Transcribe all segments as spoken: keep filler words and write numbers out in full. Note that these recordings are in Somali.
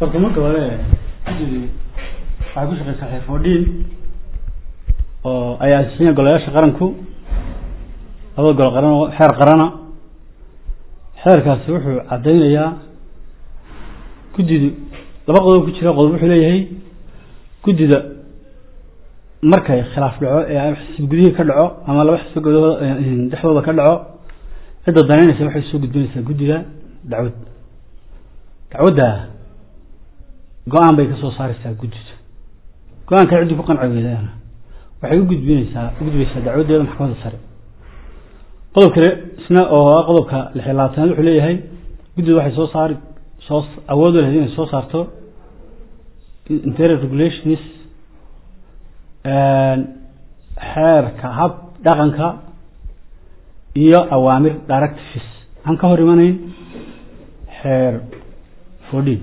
برضو ولا عايش في صحيح فودين أو أي أساسين قالوا يا شقرنكو هذا قال قرنا حر قرنا حر كاسوح عدين يا كدي لبقوا كتير قلبوا حليه كدي ده مركز خلاف لعو يعني حسب جديه كدعو أما لو حسب جديه دحوه كدعو هذا الضنين يسمح السوق الدنيا جدي ده دعوت دعوده قام بيكسو صار الساق جدي قام كعدي فوق العويدة أنا وحيو جد بينسا جد بينسا دعوت ده محكمة الصار قلب كره سنا أو قلب كالحلاتان الحلية هاي جد واحد صو صار صوص أول الهدين صو صارته interior regulations حار كهب دقن كا إياه أوامر directives هم كهوريمانين حار فودي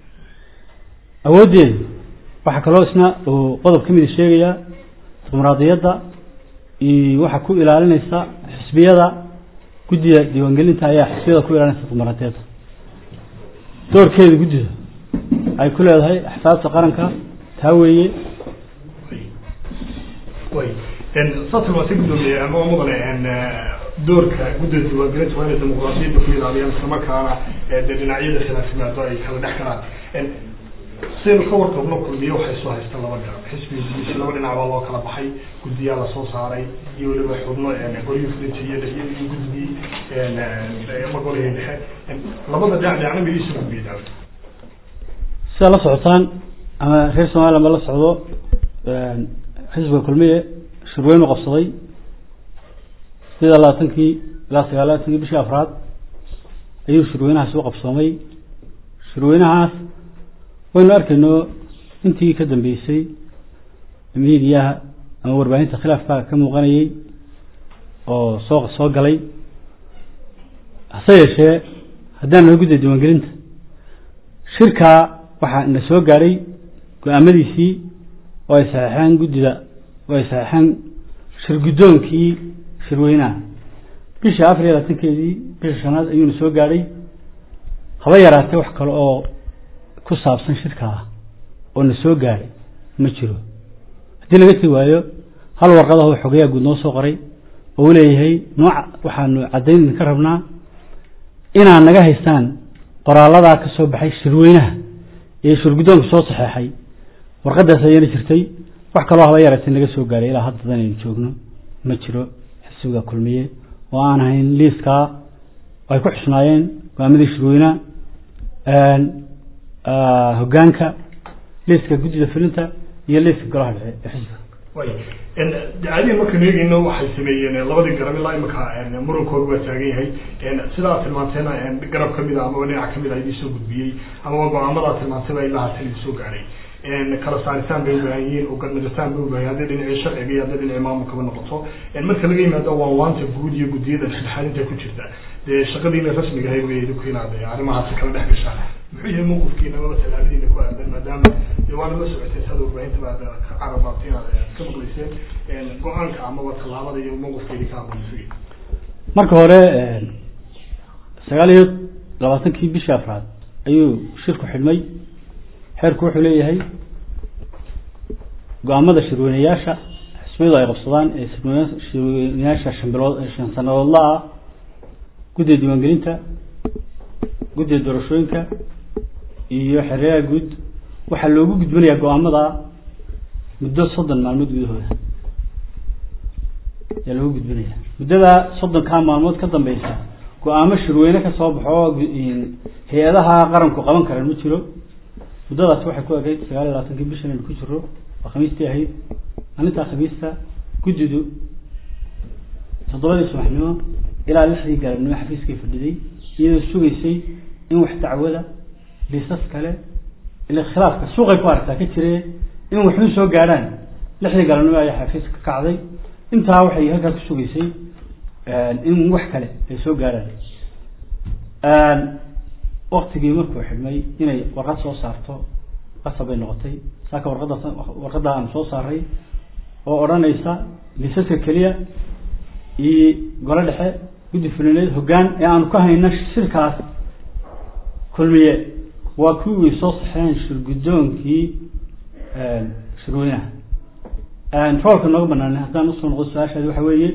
أودين وحكلوسنا وقضب كمية الشيء تمراضيات دا وحكوا إلى على نساء حسبية دا كدي ديوانجلين تايا حسبية كوا إلى نساء تمراضيات دور كذا كدي أي كل هذا أحفاد تقارنك تهوي وي إن سطر وتقدم أما مضلع إن دورك جدد ديوانجلين وين الديمقراطية بكل عليها سمك على الدنيا خلاف ما ضايق هذا نحكي إن سير الخبر قبل كل يوم حسوا هيستلم وجه حسب يجي لو لنا على الله كلا بحي كل يلا صوص عري يقول له حضنا يعني قريب في التيجي ده يجود دي يعني ما قولي هذا لما بدأ يعني بيسوي بيدا سأل سعطان أما غير سؤال لما الله سعوده حسب كل مية شروين وقصدي إذا لا تنكي لا سجالات تنكي بشي أفراد أيو شروينها سوق بصومي شروينها وين أرك إنه أنتي كدم بيسي ميديا أو أربعين تخلاف كم غني أو سوق سوق علي هسه شيء هدان نوجد الديوان قرنت شركة واحد نسوق علي كأمري سي ويساحن جدّا ويساحن شرقدون كي شروينا بيش عفري لا تنكدي بيش شناز أيون سوق علي خبيرات وحكر أو كصابسن شركة oo na soo gaaray ma jiro hadii laga tiwaayo hal warqad oo xogeeya guud noo soo qoray oo leeyahay nooc waxaanu cadeyn ka rabnaa inaan naga haystaan qoraalada ka soo baxay shirweynaha ee shirgudoonka soo saxeexay warqadaas ayay jirtay wax kale oo haba yaratay naga soo gaaray ilaa hadda aan joogno ma jiro xisbiga kulmiye oo aan ahayn liiska ay ku xusnaayeen go'aamadii shirweynaha een هجانك ليس كجودة فلنتا هي ليس كراهة حسب. وين إن عادي ما كان يجي إنه واحد سمية يعني الله بدي قرب الله يمكها يعني مرور كوربة تاجي هاي يعني سلا في المنطقة يعني قرب كمية أما وني عكمية هاي سوق بيجي أما وقع عمرات في المنطقة إلا هتسلي سوق عليه يعني كرسانسان بيوجعين وكان مدرسان بيوجعين هذا اللي نعيشه يعني هذا اللي الإمام كمان نقطه يعني مثل جاي ما دوا وانت جودي جودي ده في الحال أنت كنت شفته الشقة دي رسمي هاي ويدوكين هذا يعني ما هتسكر ده بيشان محيي موقف كنا مثلا هذه نكون عندنا مدام يوان مسؤول تسهل وبعين تبع عرباتين كم قليسين يعني قانك عم وطلع هذا يوم موقف كذي كابون فيه مركو هره سجاليو لواتن كي بشافرات أيو شركة حلمي حركوا حليه هاي قامد الشروينياشة اسمه ضايق الصدان الشروينياشة شنبرو شنسان الله قد ديوان قرينتا قد الدرشوينكا iyo xiriir guud waxa loogu gudbinayaa go'aamada muddo soddon maalmood gudahooda ee loogu gudbinayaa muddada soddon ka maalmood ka dambaysa go'aamo shirweyne ka soo baxo hay'adaha qaranku qaban karaan ma jiro muddadaas waxay ku eegay sagaal iyo labaatan bishan ku jiro waa khamiistii ahayd maalinta khamiista gudidu todobadii subaxnimo ilaa lixdii galabnimo xafiiskii fadhiday iyadoo sugaysay in wax dacwada ليساس كله الخلاف كسوق يفارق كتير إن وحنا سو قارن لحنا قالوا نبغى يحفز كعضي أنت هاوحي هذا كسوق يسي إن وح كله سو قارن وقت جيمك واحد ما هنا ورقة صو صارته قصة بين نقطتين ساك ورقة ورقة عن صو صاري وأرانا يسا ليساس كليه يقول له جد فلان هجان يعني كهين نش شركات كل مية وكوي صحين شرقدونكي شروينه ان فوق النقبنا ان هذا نص نقص هذا waxa weeye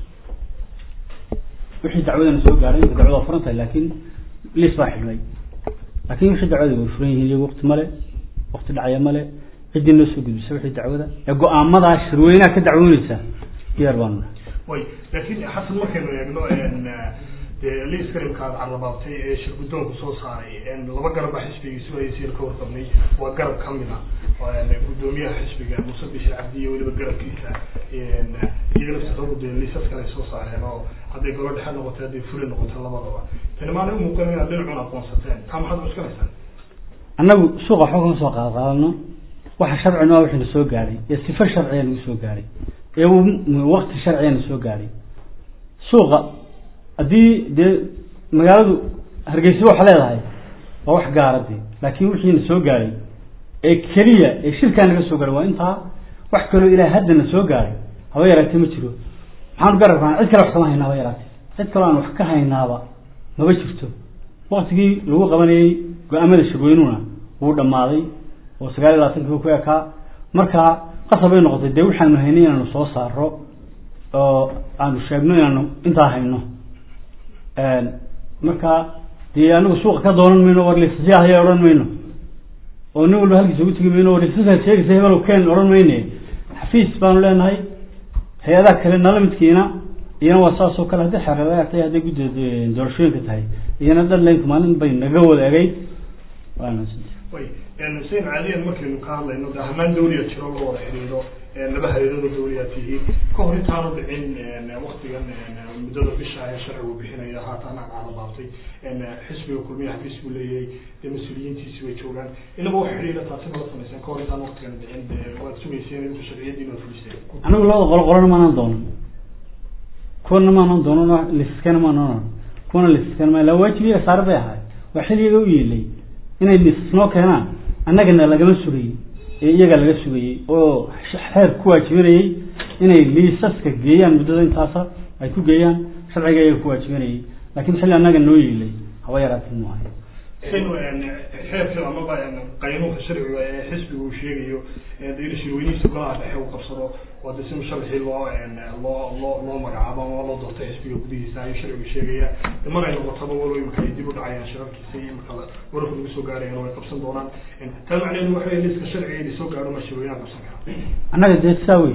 wixii dacwadana soo gaaray dacwada furanta laakiin lees baa xilmay laakiin wixii dacwada uu furan yahay waqti male waqti dhacaya male cidii noo soo gudbisay wixii dacwada ee go'aamada shirweynaha ka dacwoonaysa diyaar baan way laakiin xasan markaynu eegno in lees karimka carrabaabtay ee shirgudoonku soo saaray in laba garab xisbigiisu ay sii ka warqabnay waa garab kamid ah gudoomiyaha xisbiga Muuse Bishir Cabdi iyo waliba garabkiisa in iyaga sidoo leesas kale soo saareen oo haday golo dhexe noqoto haday fure noqoto labadaba tan maana u muuqan in dhinac aqoonsateen ka maxad mushkilaysan annagu suuqa xooggan soo qaadano waxa sharciina waa wixii soo gaaray ee sifar sharciyan uu soo gaaray ee waqti sharciyan soo gaaray suuqa hadii de magaaladu Hargeysa waxa leedahay waa wax gaaradii laakiin wixii soo gaaray ee kaliya ee shirkan laga soo gaaray waa inta wax kale ilaa hadana soo gaaray hawa yaraatay ma jiro waxaan garabaan cid kale wax kama haynaa yaraatay cid kale aan wax ka haynaaba ma jirto waqtigii lagu qabanayay go'aamada shirweynuna wuu dhamaaday oo sagaal iyo labaatan ku ka marka qasab ay noqotay de waxaan haynay inaan soo saaro oo aan sheegno inaan inta hayno een marka de anigu suuq ka doonan mayno war liisasiyaha ay oran mayno oo nin walba halkiisa ugu tagi mayno war liisasiyaha sheegaysa hebel oo keen oran mayne xafiis baan leenahay hay'adaha kale nalamidkiina iyana waa saas oo kale hadii xarada ay hadii guddiga doorashooyinka tahay iyana dad leen maalin bay naga wadaagay waana way in seen caadiyan markii uu ka hadlayno dahmaan dawliya jiro loo wada xiriiro ee laba hay'adood dawliyaadkii ka hor intaan u dhicin waqtigan muddada bisha ay sharcigu bixinaya haatan aan baabtay in xisbiga kulmiye xafiis uu leeyahay ee mas'uuliyiintiisu way joogaan inaba wax xiriira taasi ma samaysan ka hor intaan waqtigan dhicin waa suugayseen in sharciyadiina fulisay anagu loo qol qoran ma aan doono kuna ma aan doono liskana ma aan kuna liskana ma la waajibiya saarbay ahay waa xiliga u yeelay inay lisno keenaan annagana lagama sugay ee iyaga laga sugay oo xeer ku waajibinayay inay liisaska geeyaan muddada intaas ay ku geeyaan sharciga ay ku waajibinayay laakiin xilli annaga noo yeelay hawa yaraatay ma ahay inuu xeerka ama qaynuunka sharciga ee xisbigu uu sheegayo ee shirweynihiisa golaha dhexe uu qabsado waa dhismo sharci loo loo loo loo magacaabo ama loo doortay xisbiga gudihiisa ay sharcigu sheegaya mana ay noqoto walo imka dib u dhacayaan shirarkiisa iyo marka wararka lagu soo gaarayna way qabsan doonaan tan macnaheedu waxa ay liiska sharciga ay soo gaaro ma shirweynaha qabsan kara annaga deesawi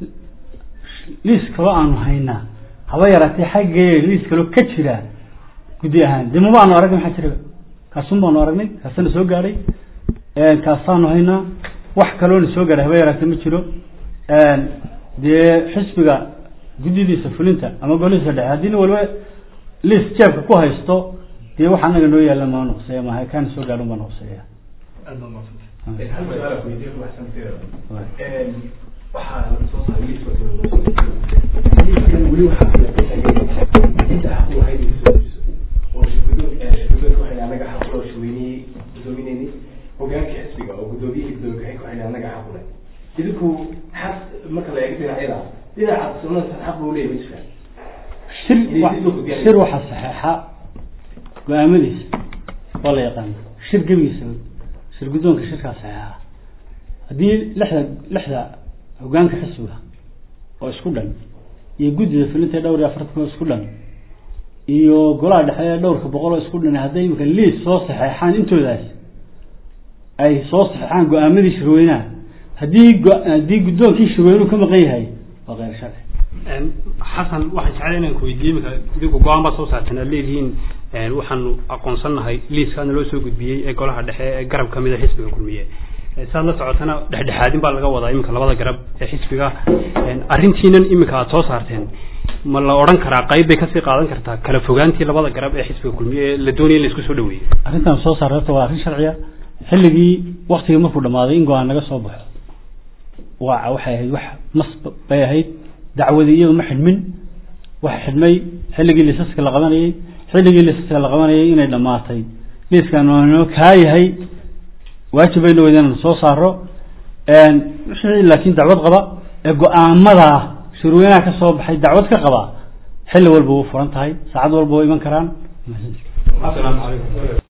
liiska waa aanu haynaa hawa yaraatay xaggee liiska loo ka jira gudi ahaan dimo baanu arag maxaa jira kaasum baanu aragnay kaasana soo gaaray ee kaasaanu haynaa wax kale oo soo gaaray hawa yaraatay ma jiro een de xisbiga gudidiisa fulinta ama golihiisa dhexe hadii walba list jeebka ku haysto de waxa anaga noo yaala ma noqsay ma hay kan soo gaaro ma noqsay adna ma ee hal su'aal ku weydiin wax samteeyo ee waxa soo saaray list ka soo wali waxa inta uu haysto oo shirkadu ee shirkadu waxay anaga xaqlo shweeni gudoominayni hogaanka xisbiga oo gudoomiyihii gudoomiyaha ku xidhan anaga xaqlay idinku xaq marka la eego dhinacyada dhinaca sunnada xaq uu leeyahay shir shir waxa saxiixa go'aamadiisa oo la yaqaan shir gabiisa shir gudoonka shirka saxiixa hadii lixda lixda hogaanka xisbiga oo isku dhan iyo guddiga fulinta dhowr iyo afartan isku dhan iyo golaha dhexe dhowrka boqol isku dhan haday imka liis soo saxiixaan intoodaas ay soo saxiixaan go'aamadii shirweynaha hadii hadii gudoonkii shirweynuhu ka maqan yahay waa qeyr sharci een xasan waxa jecel inaan ku weydiiyo marka idigu go'aan ba soo saartana leeyihiin een waxaan aqoonsanahay liiskan loo soo gudbiyay ee golaha dhexe ee garab kamid ah xisbiga kulmiye saad la socotana dhexdhexaadin baa laga wadaa imika labada garab ee xisbiga een arintiinan imika aad soo saarteen ma la oran karaa qayb bay ka sii qaadan kartaa kala fogaantii labada garab ee xisbiga kulmiye la doonayay in la isku soo dhaweeyo arintan soo saarto waa arin sharciya xilligii waqtiga markuu dhamaaday in go'aan laga soo baxo waa waxay ahayd wax masbab bay ahayd dacwadii iyadu ma xidmin wax xidmay xilligii liisaska la qabanayay xilligii liisaska la qabanayay inay dhamaatay liiskan oo ka yahay waajib ay leeyihiin soo saaro een wixii laakiin dacwad qaba ee go'aamada shirweynaha ka soo baxay dacwad ka qaba xilli walba uu furan tahay saacad walba way iman karaan assalaamu calaykum